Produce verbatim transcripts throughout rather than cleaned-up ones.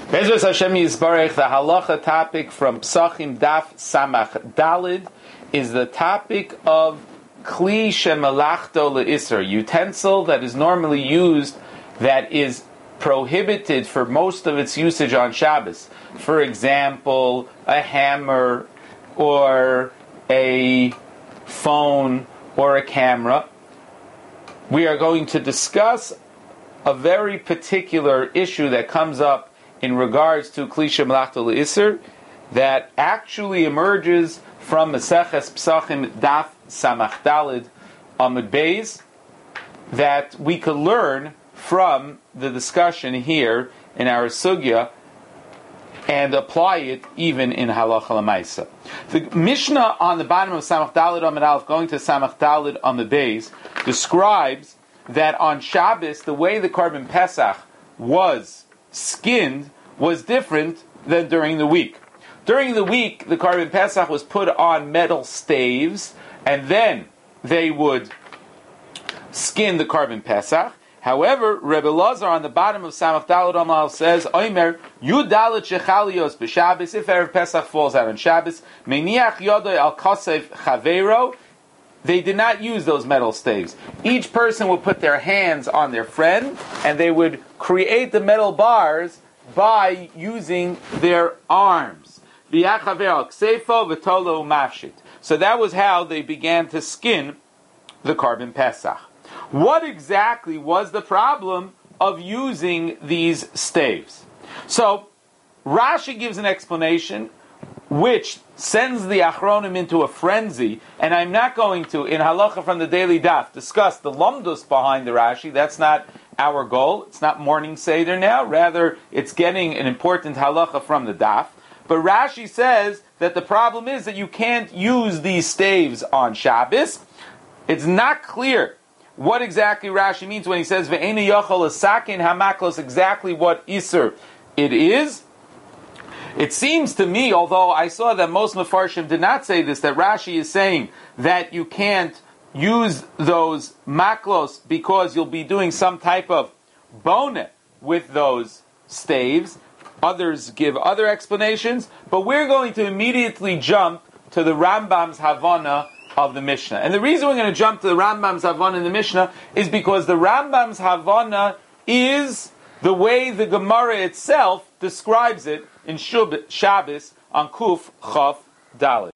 Bezos Hashem Yisbarech, the halacha topic from Psachim Daf Samach Dalid is the topic of Kli Shemalachto Le'Isser, utensil that is normally used that is prohibited for most of its usage on Shabbos. For example, a hammer or a phone or a camera. We are going to discuss a very particular issue that comes up in regards to Kli Shemalachto Le'Isser that actually emerges from Maseches Psachim Daf Samach Dalid Amud Beis that we could learn from the discussion here in our sugya and apply it even in halacha l'maisa. The Mishnah on the bottom of Samach Dalid Amud Aleph, going to Samach Dalid Amud Beis, describes that on Shabbos the way the Korban Pesach was skinned was different than during the week. During the week, the Korban Pesach was put on metal staves, and then they would skin the Korban Pesach. However, Rebbe Lazar on the bottom of Samach Daled Amal says, Omer, Yudalit Shechalios b'Shabbos, if Erev Pesach falls out on Shabbos, Meniach Yodoy al Kasev Chavero, they did not use those metal staves. Each person would put their hands on their friend, and they would create the metal bars by using their arms. So that was how they began to skin the Korban Pesach. What exactly was the problem of using these staves? So Rashi gives an explanation which sends the Achronim into a frenzy, and I'm not going to, in Halacha from the Daily Daf, discuss the Lomdus behind the Rashi. That's not our goal. It's not morning Seder now. Rather, it's getting an important Halacha from the Daf. But Rashi says that the problem is that you can't use these staves on Shabbos. It's not clear what exactly Rashi means when he says Ve'ena yochol asakin hamaklos, exactly what Isser it is. It seems to me, although I saw that most Mefarshim did not say this, that Rashi is saying that you can't use those maklos because you'll be doing some type of bonnet with those staves. Others give other explanations, but we're going to immediately jump to the Rambam's Havana of the Mishnah. And the reason we're going to jump to the Rambam's Havana in the Mishnah is because the Rambam's Havana is the way the Gemara itself describes it in Shub, Shabbos on Kuf Chaf Dalet.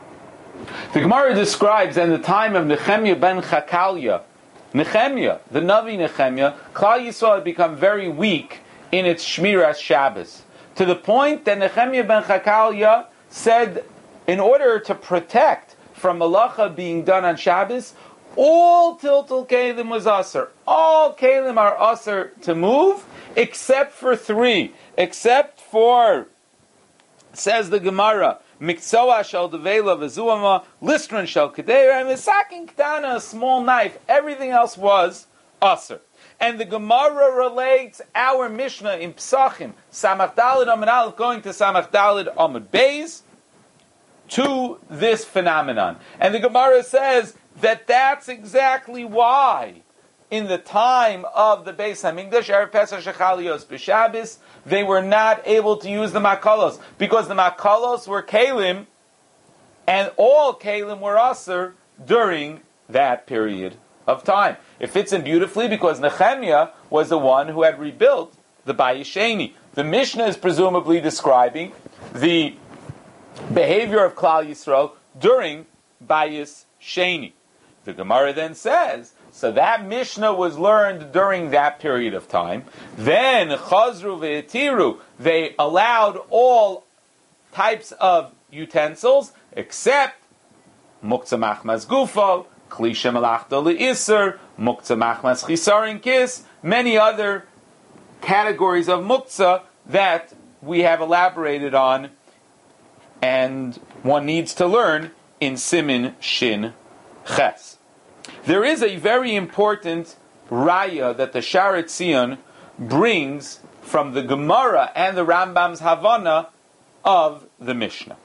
The Gemara describes in the time of Nehemiah ben Chakalia, Nehemiah, the Navi Nehemiah, Klal Yisrael had become very weak in its Shmiras Shabbos, to the point that Nehemiah ben Chakalia said, in order to protect from malacha being done on Shabbos, all tiltul kelim was aser. All kelim are aser to move, except for three. Except for, says the Gemara, Miksoa shel devela v'zuama, listron shel kedeira, and misakin ktana, a small knife. Everything else was aser. And the Gemara relates our Mishnah in Psachim, Samach Daled Amud Aleph, going to Samach Daled Amud Beis, to this phenomenon. And the Gemara says that that's exactly why, in the time of the Beis Hamikdash, Erev Pesach Shechalios b'Shabbos, they were not able to use the makalos, because the makalos were kalim, and all kalim were aser during that period of time. It fits in beautifully because Nehemiah was the one who had rebuilt the Bayis Sheni. The Mishnah is presumably describing the behavior of Klal Yisrael during Bayis Sheni. The Gemara then says, so that Mishnah was learned during that period of time. Then Chazru ve'etiru, they allowed all types of utensils except Muktzah Machmas Gufo, Kli Shemalachto Le'Isser, Muktzah Machmas Chisarin Kis, many other categories of Muktzah that we have elaborated on and one needs to learn in Simin Shin Ches. There is a very important raya that the Sharet Zion brings from the Gemara and the Rambam's Havana of the Mishnah.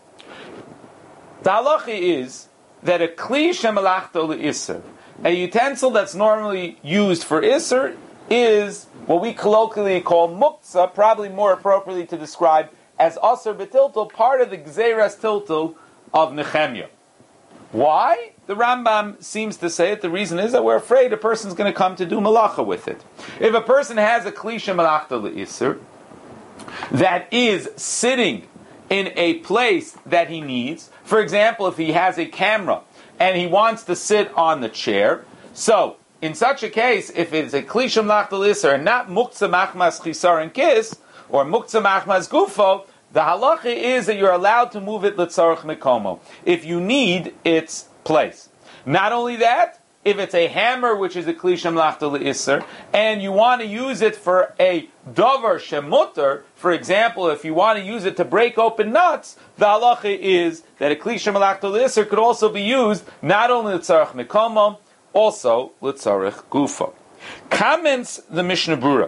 The halacha is that a kli shemalachto le'isser, a utensil that's normally used for isser, is what we colloquially call muktzah, probably more appropriately to describe as aser b'tiltul, part of the gzeras tiltul of Nehemiah. Why? The Rambam seems to say it. The reason is that we're afraid a person's going to come to do malacha with it. If a person has a klisha malachta le'isr that is sitting in a place that he needs, for example, if he has a camera and he wants to sit on the chair, so in such a case, if it's a klisha malachta le'isr and not muktzah machmas chisar and kiss or muktzah machmas gufo, the halacha is that you're allowed to move it l'tzarech mekomo if you need its place. Not only that, if it's a hammer, which is a klisha mlachta le'isser, and you want to use it for a dover shemutter, for example, if you want to use it to break open nuts, the halacha is that a klisha mlachta le'isser could also be used not only l'tzarech mekomo, also l'tzarech gufo. Comments the Mishnah Berurah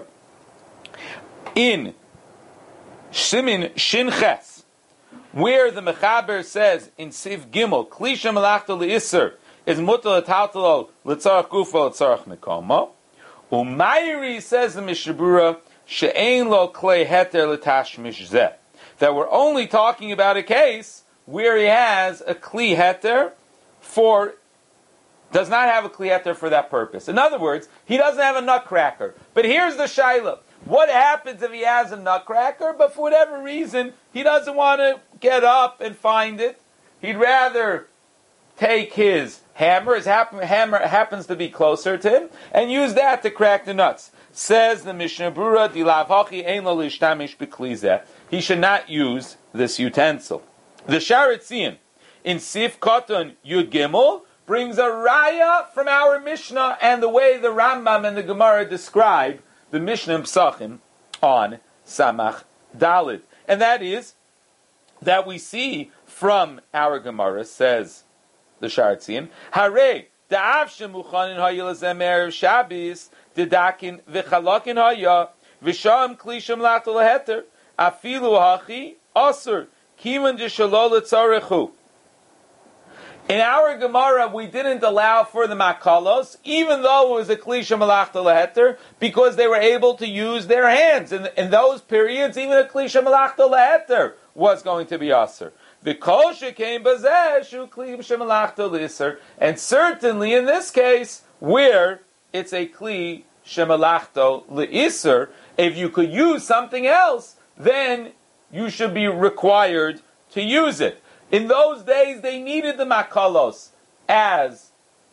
in Simin Shin Ches, where the Mechaber says in Siv Gimel, Klisha Malachta Le'isser is mutal l'taltalo l'tzarech gufo l'tzarech mekomo. Umayri, says the Mishnah Berurah, she'ein lo klei heter l'tashmish zeh, that we're only talking about a case where he has a kli heter for, does not have a kli heter for that purpose. In other words, he doesn't have a nutcracker. But here's the shayla. What happens if he has a nutcracker, but for whatever reason, he doesn't want to get up and find it? He'd rather take his hammer, his hap- hammer happens to be closer to him, and use that to crack the nuts. Says the Mishnah Berurah, Dilav hachi ein lo lishtamish b'kli zeh. He should not use this utensil. The Sharet Zion, in Sif Koton Yud Gimel, brings a raya from our Mishnah and the way the Rambam and the Gemara describe the Mishnah Psachim on Samach Dalid. And that is that we see from our Gemara, says the Sharet Zion, Hare, da'av shemuchanin haya l'zemer Shabbos, dedakin v'chalakin haya, v'sham klisham lachta leheter, afilu hachi, asur, kivan d'shalo l'tzarechu. In our Gemara, we didn't allow for the makalos, even though it was a klisha malachta leheter, because they were able to use their hands. In, in those periods, even a klisha malachta leheter was going to be aser. The kosher came bazeshu klisha malachta leisser, and certainly in this case, where it's a kli shemalachta leisser, if you could use something else, then you should be required to use it. In those days, they needed the makalos as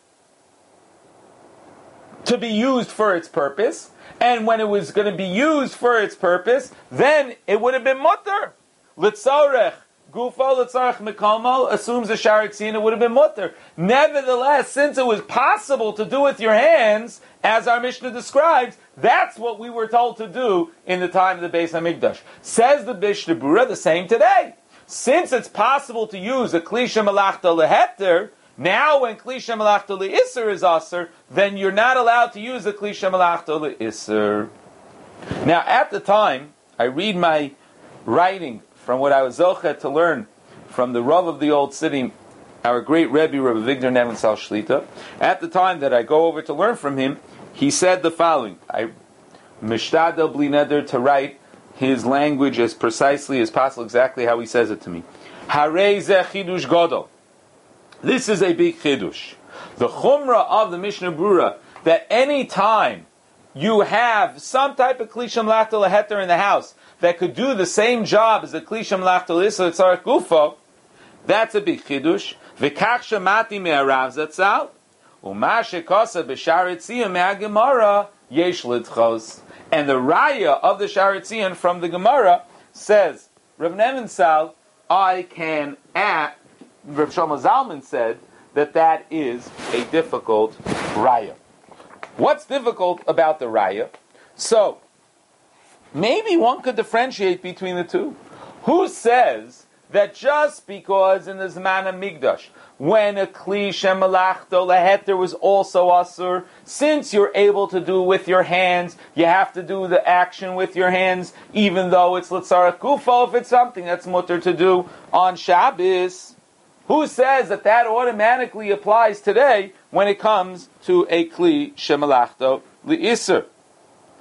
to be used for its purpose, and when it was going to be used for its purpose, then it would have been mutter. Litzarech gufo litzarech mekomo assumes the Sharet Zion, it would have been mutter. Nevertheless, since it was possible to do with your hands, as our Mishnah describes, that's what we were told to do in the time of the Beis Hamikdash. Says the Mishnah Berurah, the same today. Since it's possible to use a klisha malachta leheter, now when klisha malachta leisser is aser, then you're not allowed to use a klisha malachta leisser. Now, at the time, I read my writing from what I was zochet to learn from the Rav of the old city, our great Rebbe, Rabbi Victor Nevensal Shlita. At the time that I go over to learn from him, he said the following. I mishtadel bli neder to write his language as precisely as possible, exactly how he says it to me. Harei zeh chidush gadol. This is a big chidush. The chumrah of the Mishnah Berurah, that any time you have some type of klisha malachta leheter in the house that could do the same job as the klisha malachta leisser tzarech gufo, that's a big chidush. V'kach shemati me'arav zatzal, u'ma shekosa b'Sharet Zion me'agemara yesh lidchos. And the raya of the Sharet Zion from the Gemara says, Rav Nevensal, I can add, Rav Shlomo Zalman said that that is a difficult raya. What's difficult about the raya? So, maybe one could differentiate between the two. Who says that just because in the Zman HaMikdash, when a kli shemalachto leheter was also asur, since you're able to do with your hands, you have to do the action with your hands, even though it's l'tzarech gufo, if it's something that's mutter to do on Shabbos. Who says that that automatically applies today when it comes to a kli shemalachto leisser?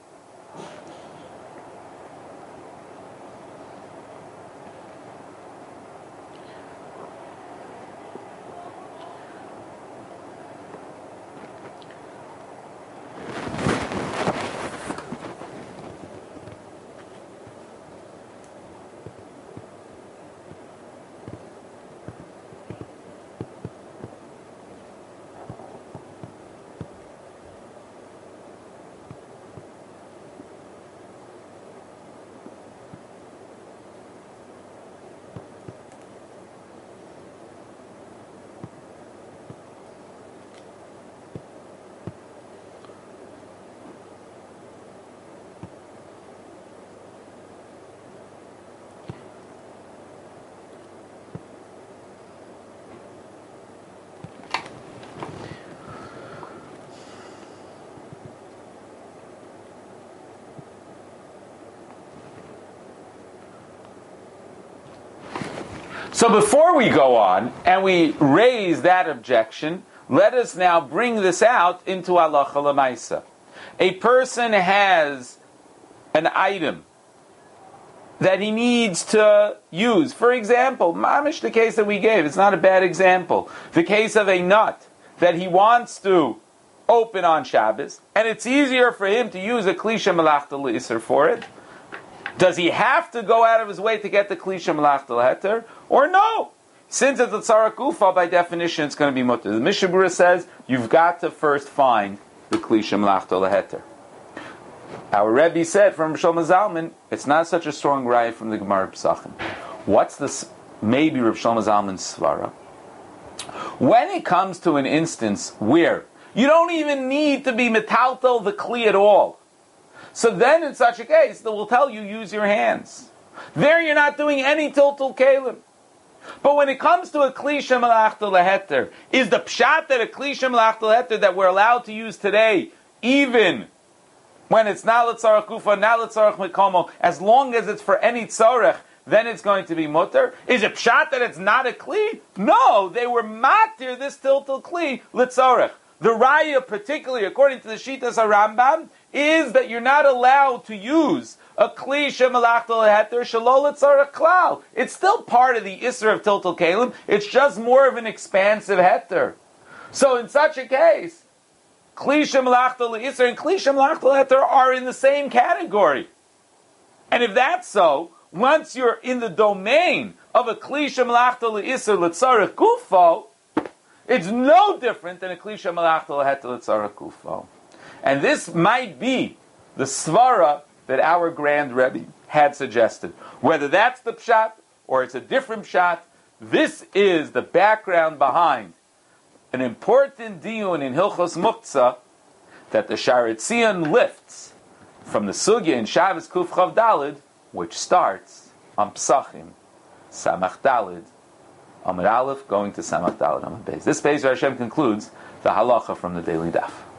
So before we go on and we raise that objection, let us now bring this out into halacha l'maisa. A person has an item that he needs to use. For example, mamish, the case that we gave, it's not a bad example. The case of a nut that he wants to open on Shabbos, and it's easier for him to use a klisha melachta l'isser for it. Does he have to go out of his way to get the klisha melachta l'heter? Or no? Since it's a tzara kufa, by definition, it's going to be mutter. The Mishnah Berurah says, you've got to first find the klisha melachta l'heter. Our Rebbe said from Rav Shlomo Zalman, it's not such a strong raya from the Gemara Pesachim. What's this? Maybe Rav Shlomo Zalman's svara. When it comes to an instance where you don't even need to be metaltel the kli at all, so then in such a case, they will tell you use your hands. There you're not doing any tiltul kalim. But when it comes to a klisha melachta leheter, is the pshat that a klisha melachta leheter that we're allowed to use today, even when it's not l'tzarech kufa, not l'tzarech mikomo, as long as it's for any tzarech, then it's going to be mutter? Is it pshat that it's not a kli? No, they were matir this tiltul kli l'tzarech. The raya, particularly according to the Shitas HaRambam, is that you're not allowed to use a kli shemalachta leheter shelo l'tzarech klal. It's still part of the isser of tiltul kalim. It's just more of an expansive heter. So in such a case, kli shemalachta leisser and kli shemalachta leheter are in the same category. And if that's so, once you're in the domain of a kli shemalachta leisser l'tzarech gufo, it's no different than a kli shemalachta leheter l'tzarech gufo. And this might be the svara that our Grand Rebbe had suggested. Whether that's the pshat or it's a different pshat, this is the background behind an important diyun in Hilchos Muktzah that the Sha'arei Tzion lifts from the sugya in Shabbos Kuf Chav Dalid, which starts on Psachim, Samach Dalid, Amud Aleph, going to Samach Dalid Amud Beis. This Beis Hashem concludes the halacha from the daily daf.